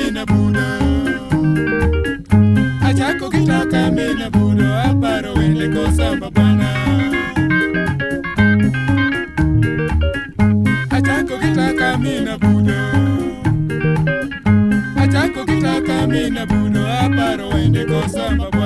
mina budo. Achako kitaka mina budo, aparo wende kosamba bwana. Achako kitaka mina budo. Achako kitaka mina budo, aparo wende kosamba bwana.